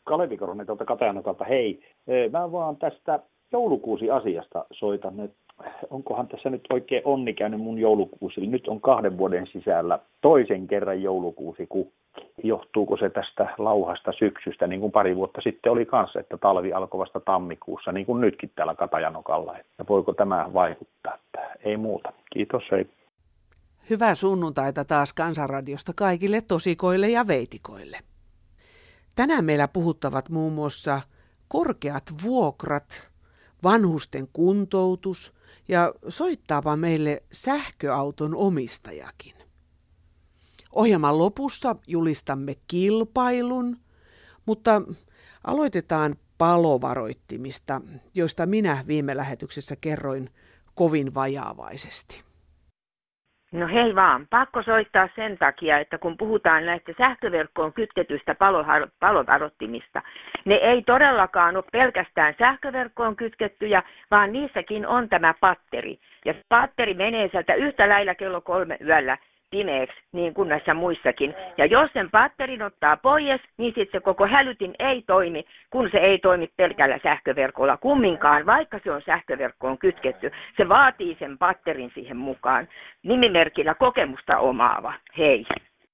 Kalevi Koronen tuolta Katajanokalta. Hei, mä vaan tästä joulukuusi-asiasta soitan, että onkohan tässä nyt oikein onni käynyt mun joulukuusilla. Nyt on 2 vuoden sisällä toisen kerran joulukuusi kukki. Johtuuko se tästä lauhasta syksystä, niin kuin 2 vuotta sitten oli kanssa, että talvi alkoi vasta tammikuussa, niin kuin nytkin täällä Katajanokalla. Että voiko tämä vaikuttaa? Että ei muuta. Kiitos, hei. Hyvää sunnuntaita taas Kansanradiosta kaikille tosikoille ja veitikoille. Tänään meillä puhuttavat muun muassa korkeat vuokrat, vanhusten kuntoutus ja soittaapa meille sähköauton omistajakin. Ohjelman lopussa julistamme kilpailun, mutta aloitetaan palovaroittimista, joista minä viime lähetyksessä kerroin kovin vajaavaisesti. No hei vaan, pakko soittaa sen takia, että kun puhutaan näistä sähköverkkoon kytketyistä palovaroittimista, ne ei todellakaan ole pelkästään sähköverkkoon kytkettyjä, vaan niissäkin on tämä patteri. Ja patteri menee sieltä yhtä lailla kello 3 yöllä pimeäksi, niin kuin näissä muissakin. Ja jos sen patterin ottaa pois, niin sitten se koko hälytin ei toimi, kun se ei toimi pelkällä sähköverkolla kumminkaan, vaikka se on sähköverkkoon kytketty. Se vaatii sen patterin siihen mukaan. Nimimerkillä kokemusta omaava. Hei.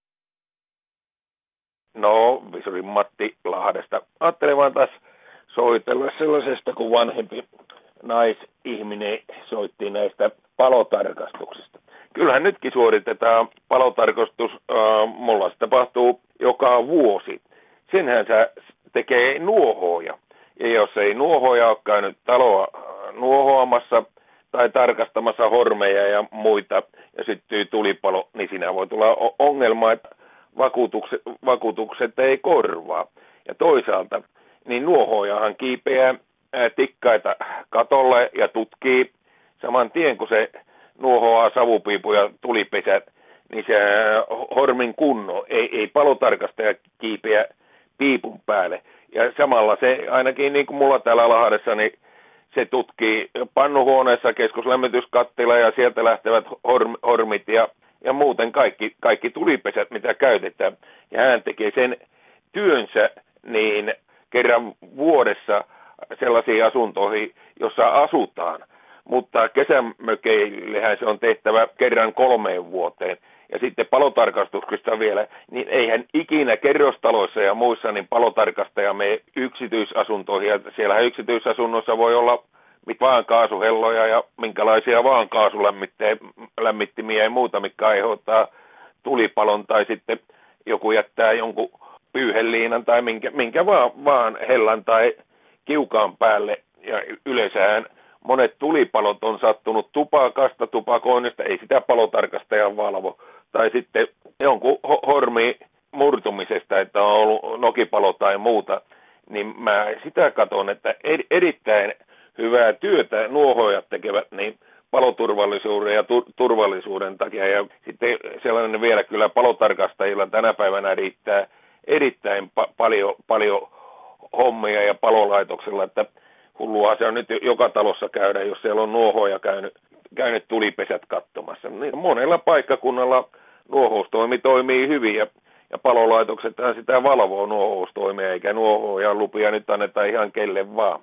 No, Visurin Matti Lahdesta. Ajattelin vaan taas soitella sellaisesta, kun vanhempi naisihminen soitti näistä palotarkastuksista. Kyllähän nytkin suoritetaan palotarkastus, mulla se tapahtuu joka vuosi. Senhän se tekee nuohooja. Ja jos ei nuohooja ole käynyt taloa nuohoamassa tai tarkastamassa hormeja ja muita ja syttyy tulipalo, niin siinä voi tulla ongelma, että vakuutukset ei korvaa. Ja toisaalta, niin nuohoojahan kiipeää tikkaita katolle ja tutkii saman tien, kun se nuohoaa savupiipu ja tulipesät, niin se hormin kunno, ei palotarkastaja kiipeä piipun päälle. Ja samalla se, ainakin niin kuin mulla täällä Lahdessa, niin se tutkii pannuhuoneessa keskuslämmityskattila ja sieltä lähtevät hormit ja muuten kaikki tulipesät, mitä käytetään. Ja hän tekee sen työnsä niin kerran vuodessa sellaisiin asuntoihin, jossa asutaan. Mutta kesämökeillehän se on tehtävä kerran 3 vuoteen. Ja sitten palotarkastuksesta vielä, niin eihän ikinä kerrostaloissa ja muissa niin palotarkastaja mene yksityisasuntoihin. Ja siellä yksityisasunnossa voi olla mit vaan kaasuhelloja ja minkälaisia vaan kaasulämmittimiä ja muuta, mitkä aiheuttaa tulipalon. Tai sitten joku jättää jonkun pyyheliinan tai minkä vaan hellan tai kiukaan päälle. Ja yleensähän monet tulipalot on sattunut tupakasta, tupakoinnista, ei sitä palotarkastajan valvo. Tai sitten jonkun hormi murtumisesta, että on ollut nokipalo tai muuta. Niin mä sitä katson, että erittäin hyvää työtä nuohojat tekevät niin paloturvallisuuden ja turvallisuuden takia. Ja sitten sellainen vielä kyllä palotarkastajilla tänä päivänä riittää erittäin paljon hommia ja palolaitoksella, että hullua se on nyt joka talossa käydä, jos siellä on nuohoja käynyt tulipesät katsomassa. Niin monella paikkakunnalla nuohoustoimi toimii hyvin ja palolaitoksethan sitä valvoo nuohoustoimia, eikä nuohoja lupia nyt anneta ihan kelle vaan.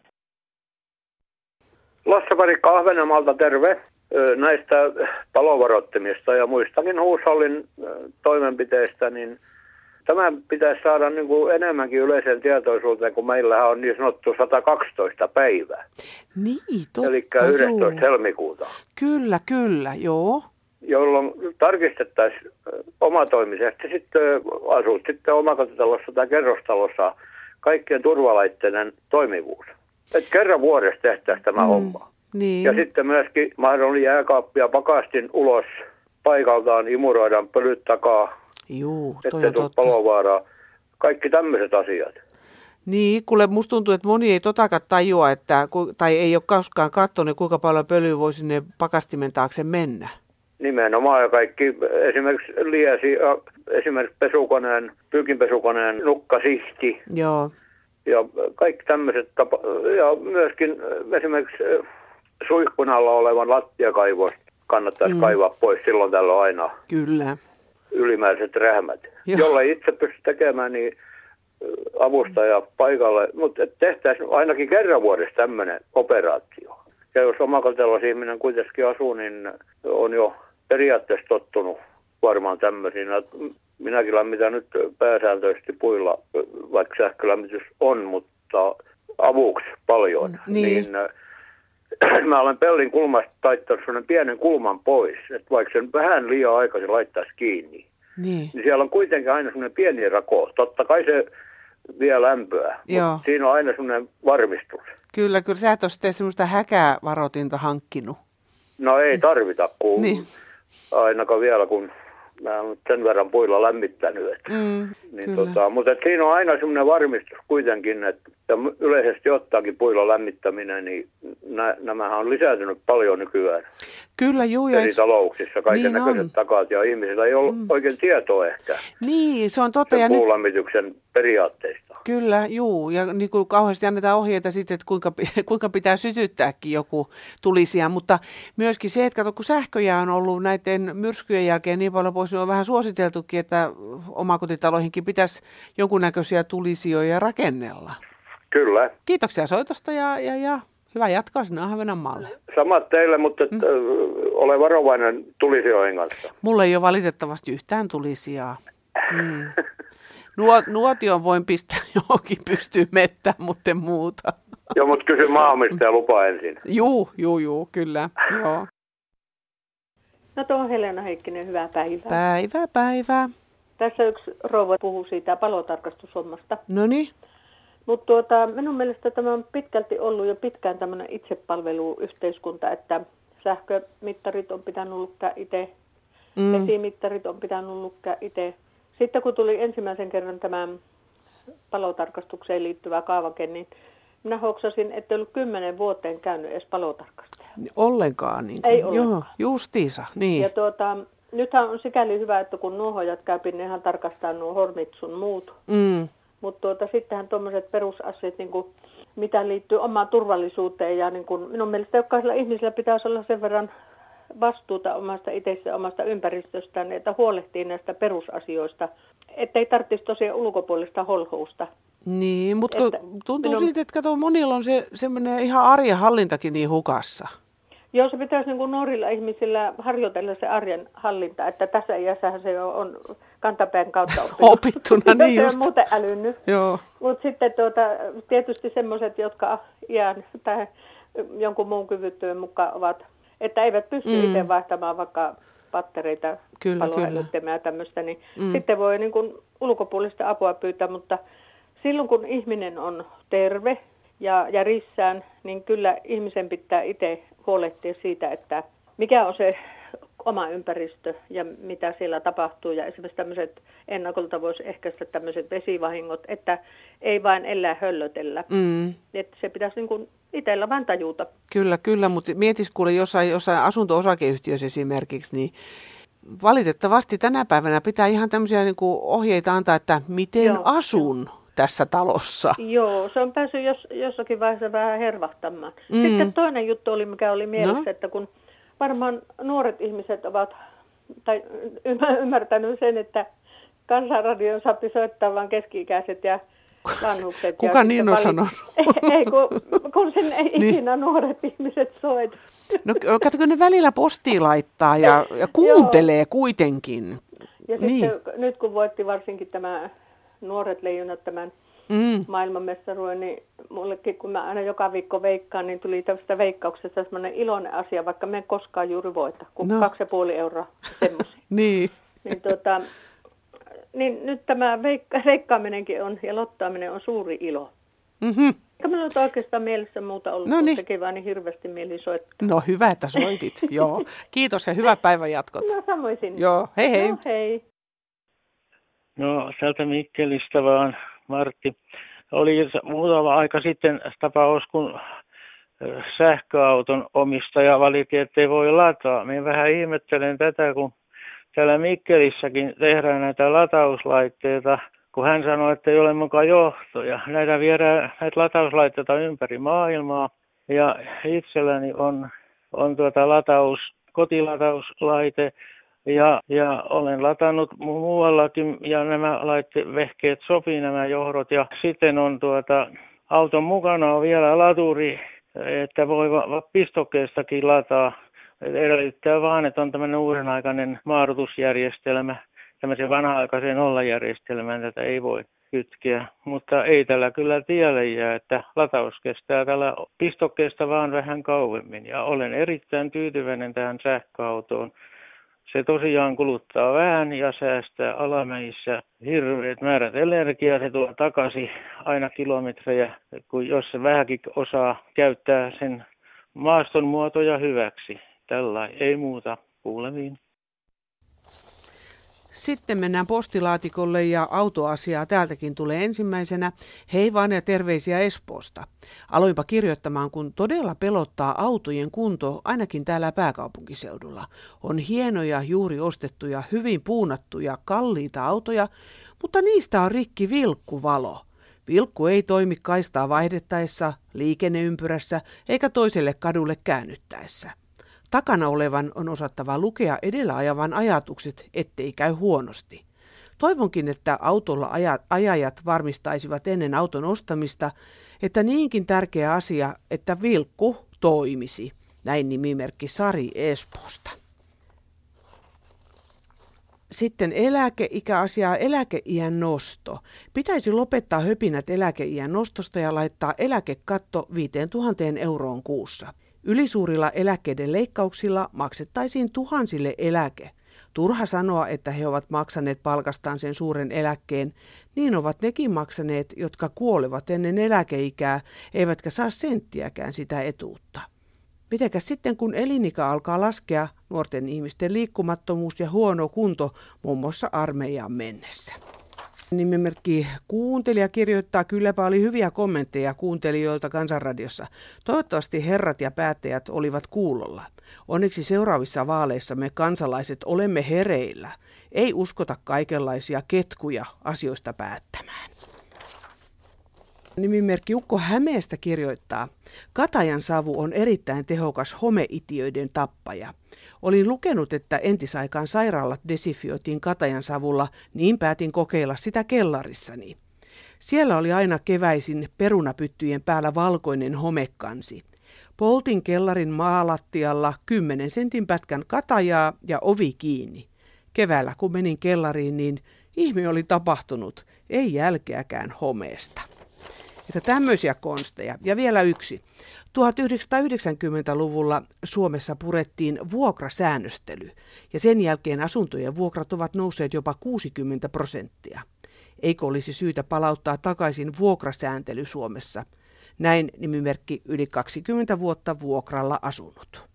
Lasse-Parikka Ahvenanmaalta terve. Näistä palovaroittimista ja muistakin huushallin toimenpiteistä, niin tämä pitäisi saada niin kuin enemmänkin yleisen tietoisuuteen, kun meillähän on niin sanottu 112 päivää. Niin, totta. Eli 11. helmikuuta. Kyllä, joo. Jolloin tarkistettaisiin omatoimisesti sitten asut sitten omakotitalossa tai kerrostalossa kaikkien turvalaitteiden toimivuus. Että kerran vuodessa tehtäisiin tämä homma. Niin. Ja sitten myöskin mahdollinen jääkaappi ja pakastin ulos paikaltaan imuroidaan pölyt takaa. Juu, toi ettei tule palovaaraa. Kaikki tämmöiset asiat. Niin, kuule musta tuntuu, että moni ei totakaan tajua, tai ei ole koskaan katsonut, kuinka paljon pölyä voi sinne pakastimen taakse mennä. Nimenomaan ja kaikki, esimerkiksi liesi, esimerkiksi pyykinpesukoneen nukkasihti. Joo. Ja kaikki tämmöiset ja myöskin esimerkiksi suihkun alla olevan lattiakaivos kannattaisi kaivaa pois silloin tällöin aina. Kyllä. Ylimääräiset rähmät. Joo. Jolla itse pysty tekemään, niin avustaja paikalle, mutta tehtäisiin ainakin kerran vuodessa tämmöinen operaatio. Ja jos omakotitalousihminen kuitenkin asuu, niin on jo periaatteessa tottunut varmaan tämmöisiin. Minäkin lämmitän nyt pääsääntöisesti puilla, vaikka sähkölämmitys on, mutta avuksi paljon. Niin mä olen pellin kulmasta taittanut sellainen pienen kulman pois, että vaikka sen vähän liian aikaisin laittaisi kiinni, niin siellä on kuitenkin aina sellainen pieni rako. Totta kai se vie lämpöä, mutta siinä on aina sellainen varmistus. Kyllä, sä et ole sitten semmoista häkävaroitinta hankkinut. No ei tarvita, kun ainakaan vielä, kun mä olen sen verran puilla lämmittänyt. Mutta siinä on aina semmoinen varmistus kuitenkin, että yleisesti ottaakin puilla lämmittäminen, niin nämähän on lisääntynyt paljon nykyään. Kyllä, eri talouksissa, kaiken näköiset takat, ja ihmisillä ei ole oikein tietoa ehkä. Niin, se on totta. Sen puulämmityksen periaatteista. Kyllä, ja niin kuin kauheasti annetaan ohjeita sitten, että kuinka pitää sytyttääkin joku tulisija, mutta myöskin se, että kun sähköjä on ollut näiden myrskyjen jälkeen niin paljon pois, niin on vähän suositeltukin, että omakotitaloihinkin pitäisi jonkunnäköisiä tulisijoja rakennella. Kyllä. Kiitoksia soitosta ja hyvää jatkoa sinne Ahvenanmaalle. Samat teille, mutta ole varovainen tulisijojen kanssa. Mulla ei ole valitettavasti yhtään tulisijaa. Nuotion voin pistää johonkin pystyyn mettään, mutta muuta. Joo, mutta kysy maanomistaja lupa ensin. Juu, kyllä. Joo. No tuo on Helena Heikkinen, hyvää päivää. Päivää. Tässä yksi rouva puhuu siitä palotarkastushommasta. Noniin. Mutta minun mielestä tämä on pitkälti ollut jo pitkään tämmöinen itsepalveluyhteiskunta, että sähkömittarit on pitänyt lukea itse, vesimittarit on pitänyt lukea itse. Sitten kun tuli ensimmäisen kerran tämä palotarkastukseen liittyvä kaavake, niin minä hoksasin, että ei ollut 10 vuoteen käynyt edes palotarkastaja. Ollenkaan. Niin ei ollenkaan. Joo, justiinsa. Niin. Ja nythän on sikäli hyvä, että kun nuohojat käypi, niin hän tarkastaa nuo hormit sun muut. Mutta sittenhän tuommoiset perusasiat, niin kuin, mitä liittyy omaan turvallisuuteen, ja niin kuin, minun mielestä jokaisella ihmisellä pitäisi olla sen verran vastuuta omasta itse omasta ympäristöstään, että huolehtii näistä perusasioista, ettei tarvitsisi tosiaan ulkopuolista holhousta. Niin, mutta tuntuu siitä, että monilla on semmoinen ihan arjen hallintakin niin hukassa. Joo, se pitäisi niin kuin nuorilla ihmisillä harjoitella se arjen hallinta, että tässä iässähän se on kantapään kautta opittuna. Niin just. Se on muuten älynnyt. Joo. Mutta sitten tietysti semmoiset, jotka iän tai jonkun muun kyvyttyön mukaan ovat, että eivät pysty itse vaihtamaan vaikka pattereita, palohälyttimää ja tämmöistä, niin sitten voi niin kuin ulkopuolista apua pyytää, mutta silloin kun ihminen on terve ja rissään, niin kyllä ihmisen pitää itse huolehtia siitä, että mikä on se oma ympäristö ja mitä siellä tapahtuu. Ja esimerkiksi tämmöiset ennakolta voisi ehkäistä tämmöiset vesivahingot, että ei vain elää höllötellä. Että se pitäisi niin kuin itsellä vain tajuta. Kyllä, mutta mietis kuule jossain asunto-osakeyhtiössä esimerkiksi, niin valitettavasti tänä päivänä pitää ihan tämmöisiä niin kuin ohjeita antaa, että miten asun tässä talossa. Joo, se on päässyt jossakin vaiheessa vähän hervahtamaan. Sitten toinen juttu oli, mikä oli mielessä, että kun varmaan nuoret ihmiset ovat ymmärtänyt sen, että Kansanradion saapi soittaa vain keski-ikäiset ja vanhukset. Kuka niin on sanonut? Ei, kun sen ei ikinä nuoret ihmiset soita. No katsoko, ne välillä postia laittaa ja kuuntelee kuitenkin. Ja sitten nyt kun voitti varsinkin tämä Nuoret leijonat tämän maailmanmestaruuden, niin mullekin, kun mä aina joka viikko veikkaan, niin tuli tästä veikkauksesta semmoinen iloinen asia, vaikka me en koskaan juuri voita, kun 2,5 euroa semmoisia. Niin. Niin nyt tämä veikkaaminenkin on ja lottaaminen on suuri ilo. Eikä minulla ole oikeastaan mielessä muuta ollut, kun teki vaan niin hirveästi mieli soittaa. No hyvä, että soitit. Joo. Kiitos ja hyvää päivän jatkot. No samoin sinne. Joo, hei. No hei. No täältä Mikkelistä vaan, Martti. Oli muutama aika sitten tapaus, kun sähköauton omistaja valitti, ettei voi lataa. Minä vähän ihmettelen tätä, kun täällä Mikkelissäkin tehdään näitä latauslaitteita, kun hän sanoi, että ei ole mukaan johtoja. Näitä viedään näitä latauslaitteita ympäri maailmaa ja itselläni on kotilatauslaite Ja olen latannut muuallakin ja nämä vehkeet sopii nämä johdot. Ja sitten on auton mukana on vielä laturi, että voi pistokkeestakin lataa. Edellyttää vaan, että on tämmöinen uudenaikainen maadotusjärjestelmä. Tämmöisen vanha-aikaisen nollajärjestelmään tätä ei voi kytkeä, mutta ei tällä kyllä tielle jää, että lataus kestää tällä pistokkeesta vaan vähän kauemmin. Ja olen erittäin tyytyväinen tähän sähköautoon. Se tosiaan kuluttaa vähän ja säästää alamäissä hirveät määrät energiaa. Se tuo takaisin aina kilometrejä, kun jos se vähänkin osaa käyttää sen maaston muotoja hyväksi. Tällä ei muuta, kuulemiin. Sitten mennään postilaatikolle ja autoasiaa täältäkin tulee ensimmäisenä. Hei vaan ja terveisiä Espoosta. Aloinpa kirjoittamaan, kun todella pelottaa autojen kunto, ainakin täällä pääkaupunkiseudulla. On hienoja, juuri ostettuja, hyvin puunattuja, kalliita autoja, mutta niistä on rikki vilkkuvalo. Vilkku ei toimi kaistaa vaihdettaessa, liikenneympyrässä eikä toiselle kadulle käännyttäessä. Takana olevan on osattava lukea edellä ajavan ajatukset, ettei käy huonosti. Toivonkin, että autolla ajajat varmistaisivat ennen auton ostamista, että niinkin tärkeä asia, että vilkku toimisi. Näin nimimerkki Sari Espoosta. Sitten eläkeikäasiaa, eläkeiän nosto. Pitäisi lopettaa höpinät eläkeiän nostosta ja laittaa eläkekatto 5 000 euroon kuussa. Ylisuurilla eläkkeiden leikkauksilla maksettaisiin tuhansille eläke. Turha sanoa, että he ovat maksaneet palkastaan sen suuren eläkkeen. Niin ovat nekin maksaneet, jotka kuolevat ennen eläkeikää, eivätkä saa senttiäkään sitä etuutta. Mitenkäs sitten, kun elinikä alkaa laskea, nuorten ihmisten liikkumattomuus ja huono kunto muun muassa armeijaan mennessä? Nimimerkki kuuntelija kirjoittaa, kylläpä oli hyviä kommentteja kuuntelijoilta Kansanradiossa. Toivottavasti herrat ja päättäjät olivat kuulolla. Onneksi seuraavissa vaaleissa me kansalaiset olemme hereillä. Ei uskota kaikenlaisia ketkuja asioista päättämään. Nimimerkki Ukko Hämeestä kirjoittaa, katajan savu on erittäin tehokas homeitiöiden tappaja. Olin lukenut, että entisaikaan sairaalat desifioitiin katajan savulla, niin päätin kokeilla sitä kellarissani. Siellä oli aina keväisin perunapyttyjen päällä valkoinen homekansi. Poltin kellarin maalattialla 10 sentin pätkän katajaa ja ovi kiinni. Keväällä kun menin kellariin, niin ihme oli tapahtunut, ei jälkeäkään homeesta. Että tämmöisiä konsteja. Ja vielä yksi. 1990-luvulla Suomessa purettiin vuokrasäännöstely ja sen jälkeen asuntojen vuokrat ovat nousseet jopa 60%. Eikö olisi syytä palauttaa takaisin vuokrasääntely Suomessa? Näin nimimerkki yli 20 vuotta vuokralla asunut.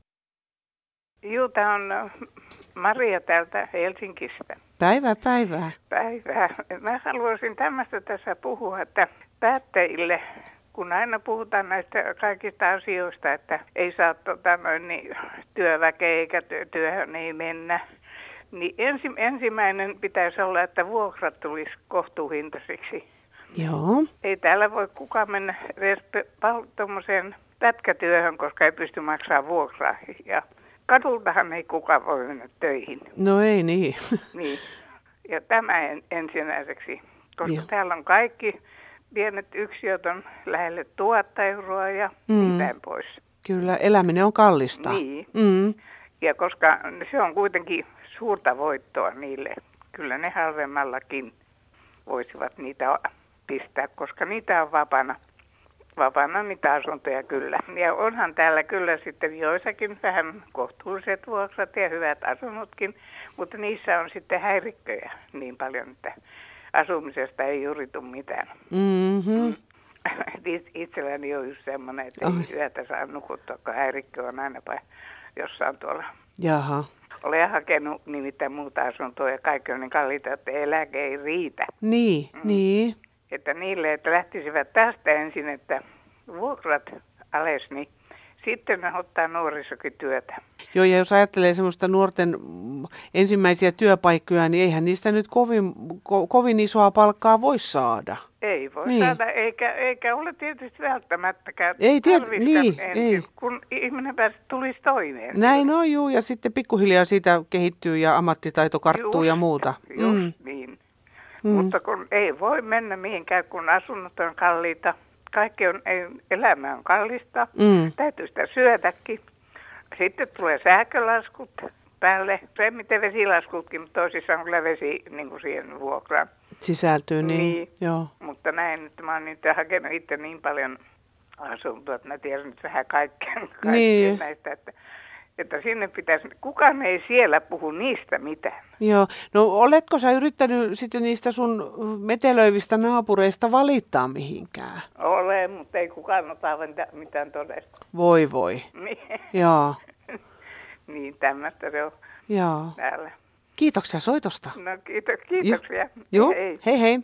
Tämä on Maria täältä Helsingistä. Päivää. Päivää. Mä haluaisin tämmöistä tässä puhua, että päättäjille, kun aina puhutaan näistä kaikista asioista, että ei saa työväkeä eikä työhön ei mennä, niin ensimmäinen pitäisi olla, että vuokrat tulisi kohtuuhintaisiksi. Joo. Ei täällä voi kukaan mennä edes tuommoiseen pätkätyöhön, koska ei pysty maksamaan vuokraa. Ja kadultahan ei kukaan voi mennä töihin. No ei niin. Niin. Ja tämä ensimmäiseksi, koska täällä on kaikki pienet yksiöt on lähelle 1 000 euroa ja niin päin pois. Kyllä, eläminen on kallista. Niin. Ja koska se on kuitenkin suurta voittoa niille, kyllä ne halvemmallakin voisivat niitä pistää, koska niitä on vapaana niitä asuntoja kyllä. Ja onhan täällä kyllä sitten joissakin vähän kohtuulliset vuokrat ja hyvät asunnotkin, mutta niissä on sitten häirikköjä niin paljon, että asumisesta ei juuri tule mitään. Itselläni on just semmoinen, että ei yötä saa nukuttua, kun häirikkö on aina jossain tuolla. Jaha. Olen hakenut nimittäin muuta asuntoa ja kaikki on niin kalliita, että eläke ei riitä. Niin. Että niille, että lähtisivät tästä ensin, että vuokrat ales, niin sitten ne ottaa nuorisokin työtä. Joo, ja jos ajattelee semmoista nuorten ensimmäisiä työpaikkoja, niin eihän niistä nyt kovin isoa palkkaa voi saada. Ei voi saada, eikä ole tietysti välttämättäkään ei. kun ihminen tulisi toimeen. Näin on, juu, ja sitten pikkuhiljaa siitä kehittyy ja ammattitaito karttuu ja muuta. Just niin. Mutta kun ei voi mennä mihinkään, kun asunnot on kalliita. Elämä on kallista, täytyy sitä syödäkin. Sitten tulee sähkölaskut päälle, miten vesilaskutkin, mutta toisissaan kyllä vesi niin kuin siihen vuokraan. Sisältyy, niin. Joo. Mutta näin, että mä oon niitä hakenut itse niin paljon asuntoa, että mä tiedän nyt vähän kaikkea näistä, että sinne pitäisi, kukaan ei siellä puhu niistä mitään. Joo, no oletko sä yrittänyt sitten niistä sun metelöivistä naapureista valittaa mihinkään? Olen, mutta ei kukaan ota mitään todesta. Voi. Joo. Niin, tämmöistä se on täällä. Kiitoksia soitosta. No kiitoksia. Joo, hei.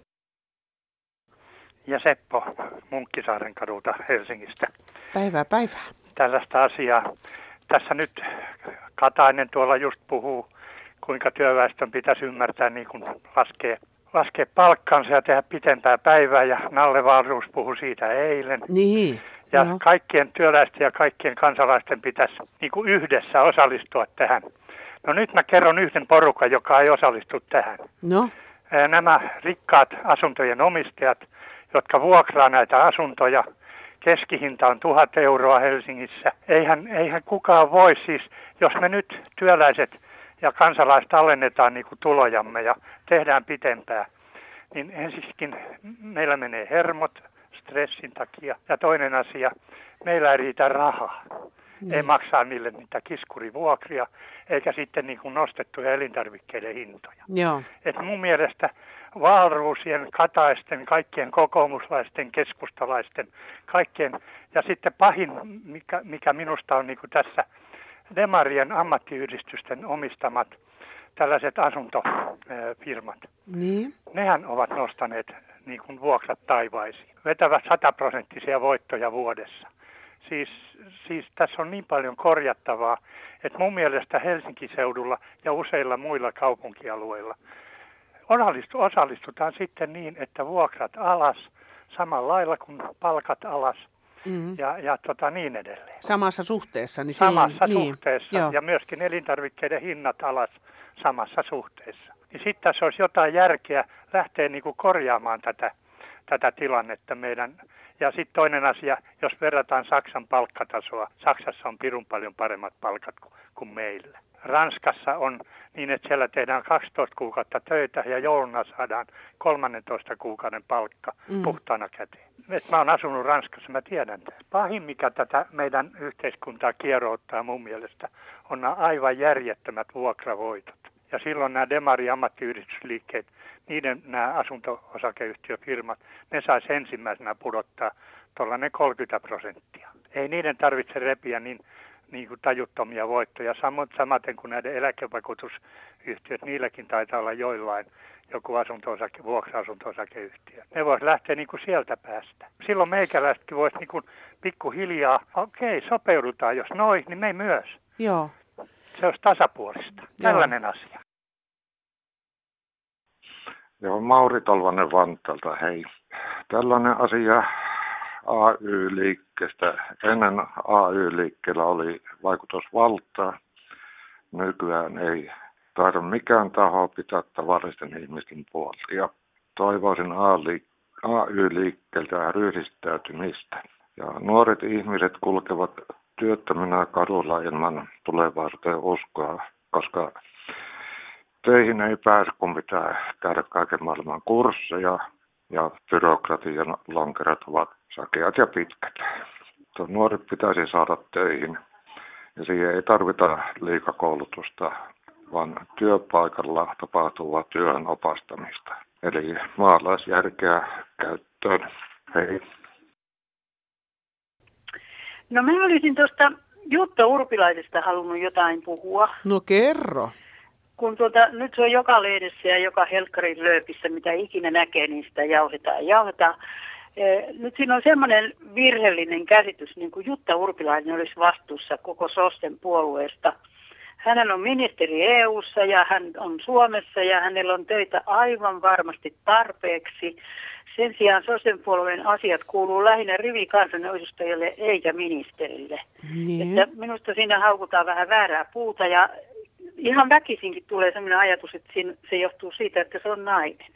Ja Seppo Munkkisaaren kadulta Helsingistä. Päivää. Tällaista asiaa. Tässä nyt Katainen tuolla just puhuu, kuinka työväestön pitäisi ymmärtää niin kuin laskea palkkansa ja tehdä pitempää päivää. Ja Nalle Wahlroos puhui siitä eilen. Niin. Ja kaikkien työläisten ja kaikkien kansalaisten pitäisi niin kuin yhdessä osallistua tähän. No nyt mä kerron yhden porukan, joka ei osallistu tähän. No. Nämä rikkaat asuntojen omistajat, jotka vuokraa näitä asuntoja. Keskihinta on 1 000 euroa Helsingissä. Eihän kukaan voi siis, jos me nyt työläiset ja kansalaiset alennetaan niin kuin tulojamme ja tehdään pitempää, niin ensiskin meillä menee hermot stressin takia. Ja toinen asia, meillä ei riitä rahaa. Ei maksaa niille niitä kiskurivuokria, eikä sitten niin kuin nostettuja elintarvikkeiden hintoja. Joo. Et mun mielestä Wahlroosien, Kataisten, kaikkien kokoomuslaisten, keskustalaisten, kaikkien, ja sitten pahin, mikä minusta on niin kuin tässä demarien ammattiyhdistysten omistamat tällaiset asuntofirmat. Niin. Nehän ovat nostaneet niin kuin vuokrat taivaisiin. Vetävät 100% voittoja vuodessa. Siis tässä on niin paljon korjattavaa, että mun mielestä Helsinki-seudulla ja useilla muilla kaupunkialueilla osallistutaan sitten niin, että vuokrat alas samalla lailla kuin palkat alas ja niin edelleen. Samassa suhteessa. Niin samassa suhteessa ja myöskin elintarvikkeiden hinnat alas samassa suhteessa. Niin sitten tässä olisi jotain järkeä lähteä niin kuin korjaamaan tätä tilannetta meidän. Ja sitten toinen asia, jos verrataan Saksan palkkatasoa, Saksassa on pirun paljon paremmat palkat kuin meillä. Ranskassa on niin, että siellä tehdään 12 kuukautta töitä ja jouluna saadaan 13 kuukauden palkka puhtaana käteen. Mä oon asunut Ranskassa, mä tiedän tämän. Pahin, mikä tätä meidän yhteiskuntaa kierouttaa mun mielestä, on nämä aivan järjettömät vuokravoitot. Ja silloin nämä demari-ammattiyhdistysliikkeet, niiden nämä asunto-osakeyhtiöfirmat, ne saisi ensimmäisenä pudottaa tuollainen 30%. Ei niiden tarvitse repiä niin kuin tajuttomia voittoja, samaten kuin näiden eläkevakuutusyhtiöt, niilläkin taitaa olla joillain joku vuokra-asunto-osakeyhtiö. Ne voisi lähteä niin kuin sieltä päästä. Silloin meikäläisetkin voisi niin kuin pikkuhiljaa, sopeudutaan, jos noin, niin me myös. Joo. Se olisi tasapuolista. Tällainen asia. Joo, Mauri Tolvanen Vantaalta, hei. Tällainen asia AY-liikkeestä. Ennen AY-liikkeellä oli vaikutusvaltaa. Nykyään ei taida mikään taho pitää tavallisten ihmisten puolta. Ja toivoisin AY-liikkeeltä ryhdistäytymistä. Ja nuoret ihmiset kulkevat työttöminä kadulla ilman tulevaisuuteen uskoa, koska töihin ei pääse, kun pitää käydä kaiken maailman kursseja ja byrokratian lonkerot ovat sakeat ja pitkät. Nuoret pitäisi saada töihin ja siihen ei tarvita liikakoulutusta, vaan työpaikalla tapahtuvaa työn opastamista. Eli maalaisjärkeä käyttöön. Hei. No mä olisin tuosta Jutta Urpilaisesta halunnut jotain puhua. No kerro. Kun nyt se on joka lehdessä ja joka helkkarin lööpissä, mitä ikinä näkee, niin sitä jauhetaan. Nyt siinä on semmoinen virheellinen käsitys, niin kuin Jutta Urpilainen olisi vastuussa koko SOSTEn puolueesta. Hän on ministeri EU:ssa ja hän on Suomessa ja hänellä on töitä aivan varmasti tarpeeksi. Sen sijaan SOSTEn puolueen asiat kuuluu lähinnä rivikansanedustajille eikä ministerille. Että minusta siinä haukutaan vähän väärää puuta ja ihan väkisinkin tulee sellainen ajatus, että se johtuu siitä, että se on nainen.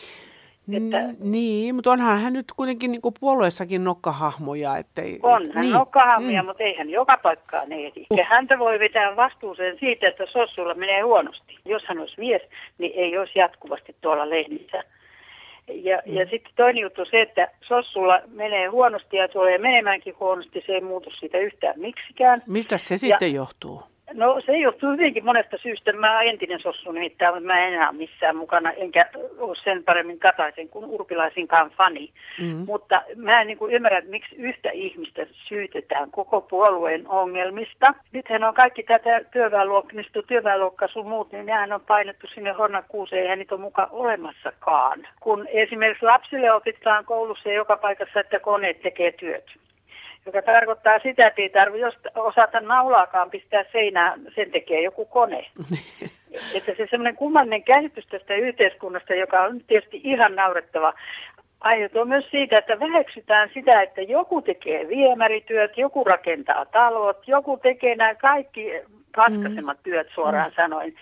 Niin, mutta onhan hän nyt kuitenkin niin kuin puolueessakin nokkahahmoja. On hän nokkahahmoja, mutta ei hän joka paikkaan ehdi. Ja häntä voi vetää vastuuseen siitä, että Sossulla menee huonosti. Jos hän olisi mies, niin ei olisi jatkuvasti tuolla lehdissä. Ja sitten toinen juttu se, että Sossulla menee huonosti ja tulee menemäänkin huonosti, se ei muutu siitä yhtään miksikään. Mistä se sitten johtuu? No se johtuu hyvinkin monesta syystä. Mä olen entinen Sossu nimittäin, mutta mä en enää missään mukana, enkä ole sen paremmin Kataisen kuin Urpilaisinkaan fani. Mutta mä en niin kuin ymmärrä, että miksi yhtä ihmistä syytetään koko puolueen ongelmista. Nythän on kaikki tätä työväenluokkaa sun muut, niin nehän on painettu sinne Hornakuuseen ja niitä on mukaan olemassakaan. Kun esimerkiksi lapsille opitaan koulussa ja joka paikassa, että koneet tekee työt. Joka tarkoittaa sitä, että ei tarvitse osata naulaakaan pistää seinään, sen tekee joku kone. Että se semmoinen kummallinen käsitys tästä yhteiskunnasta, joka on tietysti ihan naurettava, aiheutuu myös siitä, että väheksytään sitä, että joku tekee viemärityöt, joku rakentaa talot, joku tekee nämä kaikki paskasemmat työt suoraan sanoen.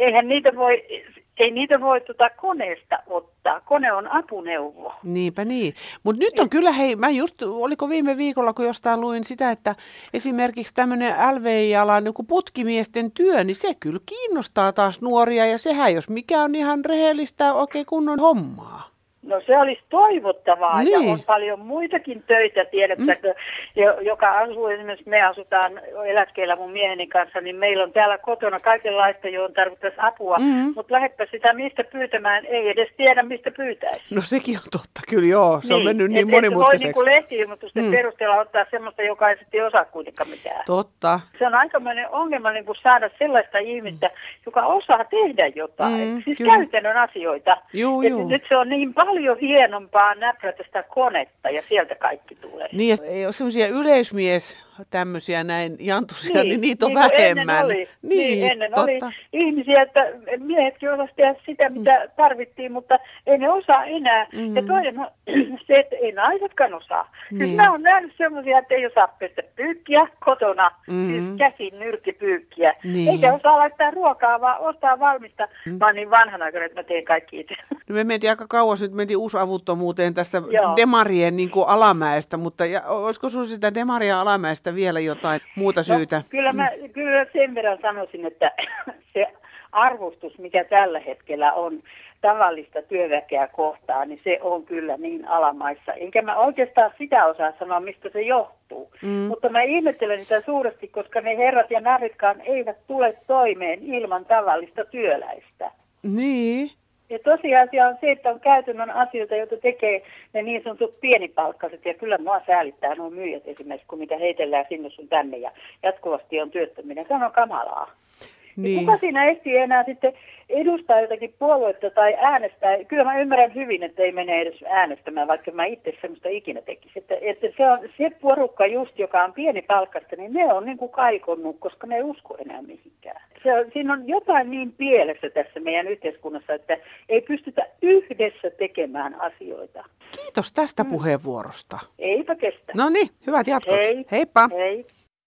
Ei niitä voi koneesta ottaa. Kone on apuneuvo. Niinpä niin. Mutta nyt on kyllä, oliko viime viikolla, kun jostain luin sitä, että esimerkiksi tämmöinen LVI-alan putkimiesten työ, niin se kyllä kiinnostaa taas nuoria ja sehän jos mikä on ihan rehellistä oikein kunnon hommaa. No se olisi toivottavaa ja on paljon muitakin töitä, tiedätkö, joka asuu esimerkiksi, me asutaan eläkkeellä mun mieheni kanssa, niin meillä on täällä kotona kaikenlaista, johon tarvittaisiin apua, mutta lähdepä sitä mistä pyytämään, ei edes tiedä mistä pyytäisi. No sekin on totta, kyllä joo, se on mennyt niin monimutkaiseksi. Se voi niin lehti-ilmoitusten perusteella ottaa semmoista, joka ei sitten osaa kuitenkaan mitään. Totta. Se on aikamoinen ongelma niin kuin saada sellaista ihmistä, joka osaa tehdä jotain, siis käytännön asioita. Nyt se on niin paljon hienompaa näprätä sitä konetta ja sieltä kaikki tulee. Niin, ja ei ole semmoisia tämmöisiä näin jantusia, niin niitä on vähemmän. Ennen oli ihmisiä, että miehetkin osasivat tehdä sitä, mitä tarvittiin, mutta ei ne osaa enää. Ja toinen on se, että ei naisetkaan osaa. Siis mä oon nähnyt semmoisia, että ei osaa pestä pyykkiä kotona, siis käsin nyrkkipyykkiä. Eikä osaa laittaa ruokaa, vaan ostaa valmista. Mä oon niin vanhanaikainen, että mä teen kaikki itse. No me mentiin aika kauas, nyt mentiin uusavuttomuuteen tästä demarien niin kuin alamäestä, mutta olisiko sinulla sitä demaria alamäestä vielä jotain muuta syytä? No, kyllä sen verran sanoisin, että se arvostus, mikä tällä hetkellä on tavallista työväkeä kohtaan, niin se on kyllä niin alamaissa. Enkä mä oikeastaan sitä osaa sanoa, mistä se johtuu. Mutta mä ihmettelen sitä suuresti, koska ne herrat ja narritkaan eivät tule toimeen ilman tavallista työläistä. Niin. Ja tosiasia on se, että on käytännön asioita, joita tekee ne niin sanotut pienipalkkaiset. Ja kyllä mua säälittää nuo myyjät esimerkiksi, kun mitä heitellään sinne sun tänne ja jatkuvasti on työttöminen. Se on kamalaa. Niin. Kuka siinä ehtii enää sitten edustaa jotakin puoluetta tai äänestää? Kyllä mä ymmärrän hyvin, että ei mene edes äänestämään, vaikka mä itse semmoista ikinä tekisi. Että se on se porukka just, joka on pienipalkkasta, niin ne on niin kuin kaikonnut, koska ne ei usko enää mihinkään. Siinä on jotain niin pielessä tässä meidän yhteiskunnassa, että ei pystytä yhdessä tekemään asioita. Kiitos tästä puheenvuorosta. Eipä kestä. No niin, hyvät jatkot. Hei. Heippa. Hei.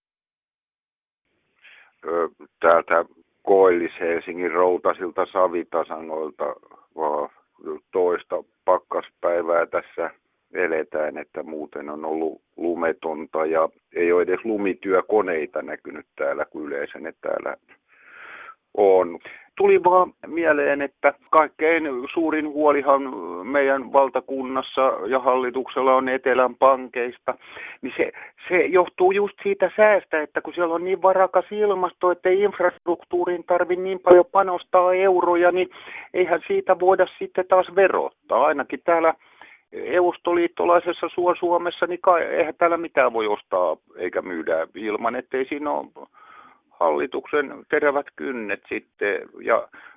Täältä Koillis-Helsingin Routasilta Savitasanoilta vaan toista pakkaspäivää tässä eletään, että muuten on ollut lumetonta ja ei ole edes lumityökoneita näkynyt täällä, kun yleensä ne täällä on. Tuli vaan mieleen, että kaikkein suurin huolihan meidän valtakunnassa ja hallituksella on Etelän pankeista, niin se johtuu just siitä säästä, että kun siellä on niin varakas ilmasto, että ei infrastruktuuriin tarvitse niin paljon panostaa euroja, niin eihän siitä voida sitten taas verottaa. Ainakin täällä eustoliittolaisessa Suomessa, niin eihän täällä mitään voi ostaa eikä myydä ilman, ettei siinä ole hallituksen terävät kynnet sitten, ja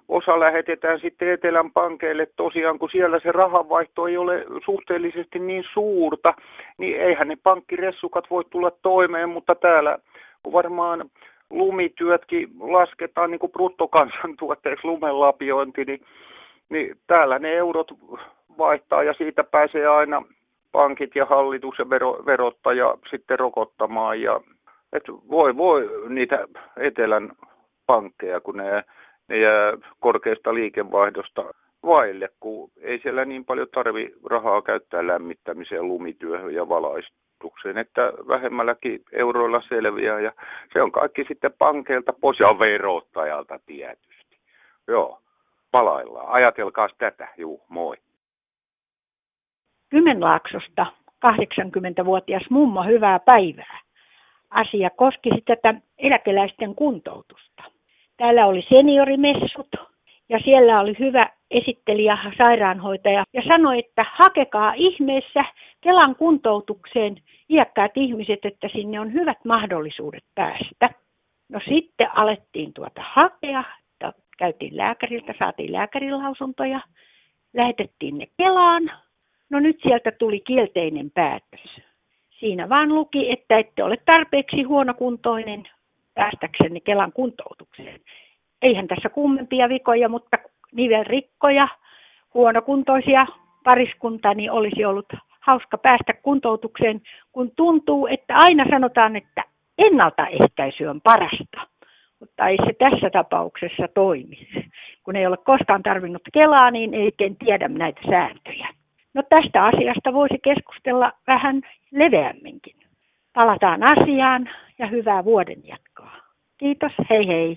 osa lähetetään sitten Etelän pankeille tosiaan, kun siellä se rahanvaihto ei ole suhteellisesti niin suurta, niin eihän ne pankkiressukat voi tulla toimeen, mutta täällä varmaan lumityötkin lasketaan niin kuin bruttokansantuotteeksi lumenlapiointi, niin täällä ne eurot vaihtaa ja siitä pääsee aina pankit ja hallitus ja verottaja sitten rokottamaan. Ja, et voi niitä Etelän pankkeja, kun ne jää korkeasta liikevaihdosta vaille, kun ei siellä niin paljon tarvi rahaa käyttää lämmittämiseen, lumityöhön ja valaistukseen, että vähemmälläkin euroilla selviää ja se on kaikki sitten pankeilta pois ja verottajalta tietysti. Joo, palaillaan. Ajatelkaas tätä. Juu, moi. Kymenlaaksosta 80-vuotias mummo, hyvää päivää. Asia koskisi tätä eläkeläisten kuntoutusta. Täällä oli seniorimessut ja siellä oli hyvä esittelijä, sairaanhoitaja ja sanoi, että hakekaa ihmeessä Kelan kuntoutukseen iäkkäät ihmiset, että sinne on hyvät mahdollisuudet päästä. No sitten alettiin hakea, käytiin lääkäriltä, saatiin lääkärilausuntoja, lähetettiin ne Kelaan. No nyt sieltä tuli kielteinen päätös. Siinä vaan luki, että ette ole tarpeeksi huonokuntoinen päästäksenne Kelan kuntoutukseen. Eihän tässä kummempia vikoja, mutta nivelrikkoja, huonokuntoisia pariskunta, niin olisi ollut hauska päästä kuntoutukseen, kun tuntuu, että aina sanotaan, että ennaltaehkäisy on parasta. Mutta ei se tässä tapauksessa toimi. Kun ei ole koskaan tarvinnut Kelaa, niin ei oikein tiedä näitä sääntöjä. No tästä asiasta voisi keskustella vähän leveämminkin. Palataan asiaan ja hyvää vuoden jatkoa. Kiitos, hei hei.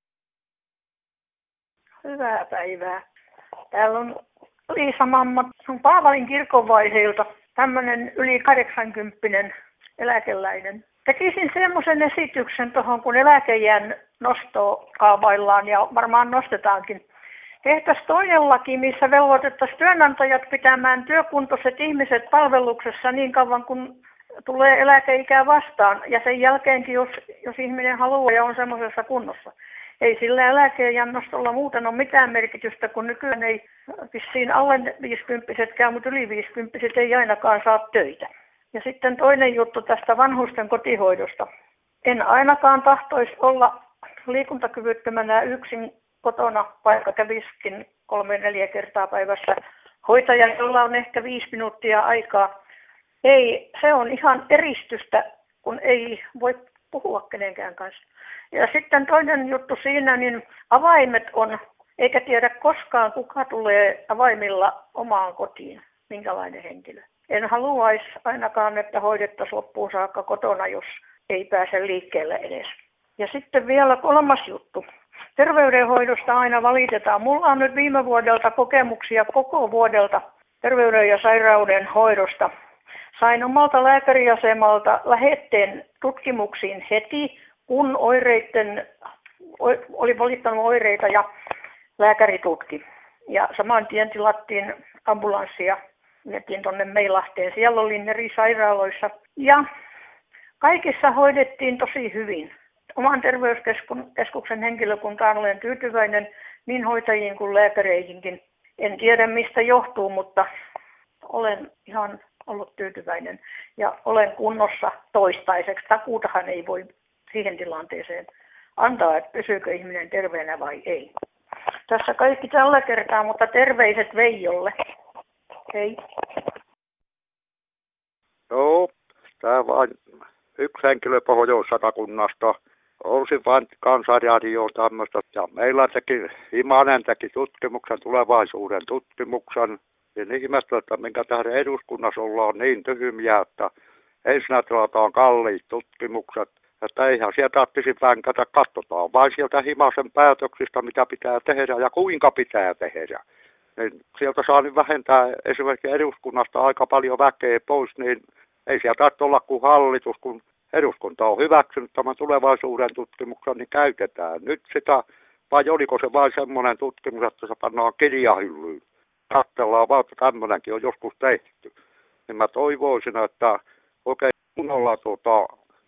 Hyvää päivää. Täällä on Liisa mamma, on Paavalin kirkonvaiheilta, tämmöinen yli 80 eläkeläinen. Tekisin semmoisen esityksen tuohon, kun eläkeiän nostoa kaavaillaan ja varmaan nostetaankin. Tehtäisiin toinen laki, missä velvoitettaisiin työnantajat pitämään työkuntoiset ihmiset palveluksessa niin kauan, kun tulee eläkeikää vastaan. Ja sen jälkeenkin, jos ihminen haluaa ja on semmoisessa kunnossa. Ei sillä eläkeiän nostolla muuten ole mitään merkitystä, kun nykyään ei vissiin alle 50-vuotiaat, mutta yli 50-vuotiaat ei ainakaan saa töitä. Ja sitten toinen juttu tästä vanhusten kotihoidosta. En ainakaan tahtoisi olla liikuntakyvyttömänä yksin kotona, vaikka käviskin 3-4 kertaa päivässä hoitaja, jolla on ehkä 5 minuuttia aikaa. Ei, se on ihan eristystä, kun ei voi puhua kenenkään kanssa. Ja sitten toinen juttu siinä, niin avaimet on, eikä tiedä koskaan kuka tulee avaimilla omaan kotiin, minkälainen henkilö. En haluaisi ainakaan, että hoidettaisiin loppuun saakka kotona, jos ei pääse liikkeelle edes. Ja sitten vielä 3. juttu. Terveydenhoidosta aina valitetaan. Mulla on nyt viime vuodelta kokemuksia koko vuodelta terveyden ja sairauden hoidosta. Sain omalta lääkäriasemalta lähetteen tutkimuksiin heti, kun oli valittanut oireita ja lääkäri tutki. Ja saman tien tilattiin ambulanssia, vietiin tuonne Meilahteen. Siellä olin eri sairaaloissa ja kaikissa hoidettiin tosi hyvin. Oman terveyskeskuksen henkilökuntaan olen tyytyväinen, niin hoitajiin kuin lääkäreihinkin. En tiedä mistä johtuu, mutta olen ihan ollut tyytyväinen ja olen kunnossa toistaiseksi. Takuutahan ei voi siihen tilanteeseen antaa, että pysyykö ihminen terveenä vai ei. Tässä kaikki tällä kertaa, mutta terveiset Veijolle. Hei. Joo, tämä vain yksi henkilö Pohjois-Satakunnasta. Olisin vain Kansanradioon tämmöistä. Ja meillä Imanen teki tutkimuksen, tulevaisuuden tutkimuksen. Niin ihmestä, että minkä tähden eduskunnassa ollaan niin tyhmiä, että ensin tilataan kalliit tutkimukset. Että eihän sieltä tarvitsisi vänkätä, katsotaan vain sieltä Himasen päätöksistä, mitä pitää tehdä ja kuinka pitää tehdä. Niin sieltä saa nyt vähentää esimerkiksi eduskunnasta aika paljon väkeä pois, niin ei sieltä tarvitse olla kuin hallitus, kun eduskunta on hyväksynyt tämän tulevaisuuden tutkimuksen, niin käytetään nyt sitä. Vai oliko se vain semmoinen tutkimus, että se pannaan kirjahyllyyn? Katsellaan vaan, että tämmöinenkin on joskus tehty. Niin mä toivoisin, että oikein kunnolla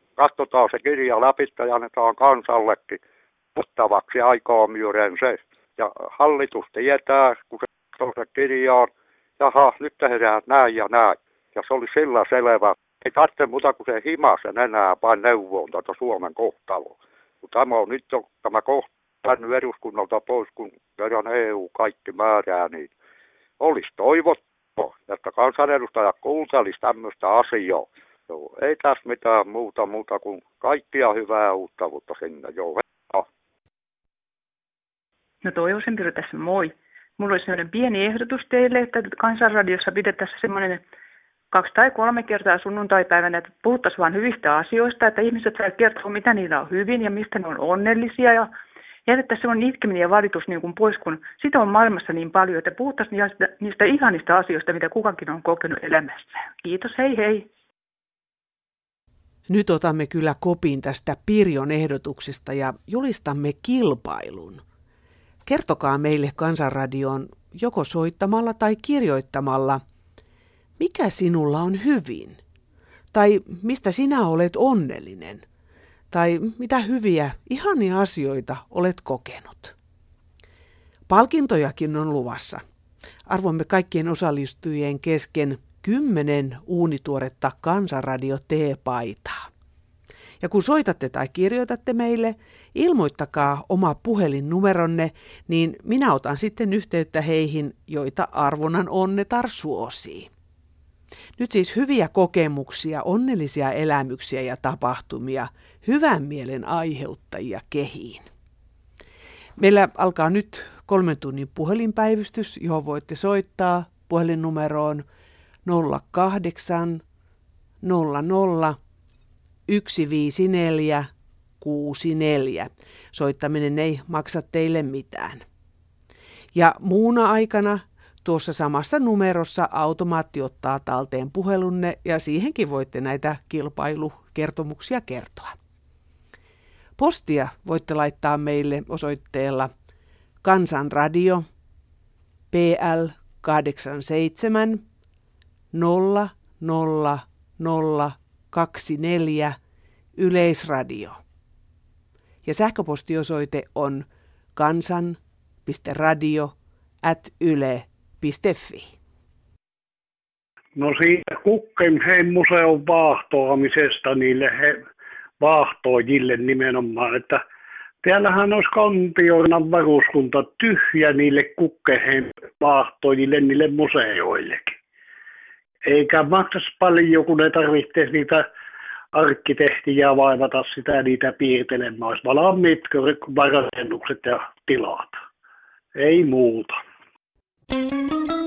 katsotaan se kirja läpi ja annetaan kansallekin ottavaksi aikaa myöden se. Ja hallitus tietää, kun se tuossa kirjaan, jaha, nyt tehdään näin ja näin. Ja se oli sillä selvä. Ei tarvitse muuta kuin se himasen enää vain neuvoon tätä Suomen kohtaloa. Mutta tämä on nyt jo tämä kohta tännyt eduskunnalta pois, kun kerran EU kaikki määrää, niin olisi toivottu, että kansanedustajat kuuntelisi tämmöistä asiaa. Joo, ei tässä mitään muuta kuin kaikkia hyvää uutta vuotta sinne. Joo. No toi Osenpiro tässä, moi. Mulla olisi sellainen pieni ehdotus teille, että Kansanradiossa pidettäisiin semmoinen 2 tai 3 kertaa sunnuntaipäivänä, että puhuttaisiin vain hyvistä asioista, että ihmiset saavat kertoa, mitä niillä on hyvin ja mistä ne on onnellisia. Ja jätettäisiin semmoinen itkeminen ja valitus niin kuin pois, kun sitä on maailmassa niin paljon, että puhuttaisiin niistä ihanista asioista, mitä kukakin on kokenut elämässään. Kiitos, hei hei. Nyt otamme kyllä kopin tästä Pirjon ehdotuksesta ja julistamme kilpailun. Kertokaa meille Kansanradioon joko soittamalla tai kirjoittamalla, mikä sinulla on hyvin, tai mistä sinä olet onnellinen, tai mitä hyviä, ihania asioita olet kokenut. Palkintojakin on luvassa. Arvomme kaikkien osallistujien kesken 10 uunituoretta Kansanradio T-paitaa. Ja kun soitatte tai kirjoitatte meille, ilmoittakaa oma puhelinnumeronne, niin minä otan sitten yhteyttä heihin, joita arvonan onnetar suosii. Nyt siis hyviä kokemuksia, onnellisia elämyksiä ja tapahtumia, hyvän mielen aiheuttajia kehiin. Meillä alkaa nyt 3 tunnin puhelinpäivystys, johon voitte soittaa puhelinnumeroon 08 00 154 64. Soittaminen ei maksa teille mitään. Ja muuna aikana tuossa samassa numerossa automaatti ottaa talteen puhelunne ja siihenkin voitte näitä kilpailukertomuksia kertoa. Postia voitte laittaa meille osoitteella Kansanradio PL 87 00024 Yleisradio. Ja sähköpostiosoite on kansan.radio@yle.fi. No siitä Guggenheim museon vaahtoamisesta niille vaahtoajille nimenomaan, että täällähän olisi Kontionan varuskunta tyhjä niille Guggenheim vaahtoajille, niille museoillekin. Eikä maksaisi paljon, kun ne tarvitsisi niitä arkkitehtiä vaivata sitä niitä piirtelemään. Olisi valmiit rakennukset ja tilat. Ei muuta.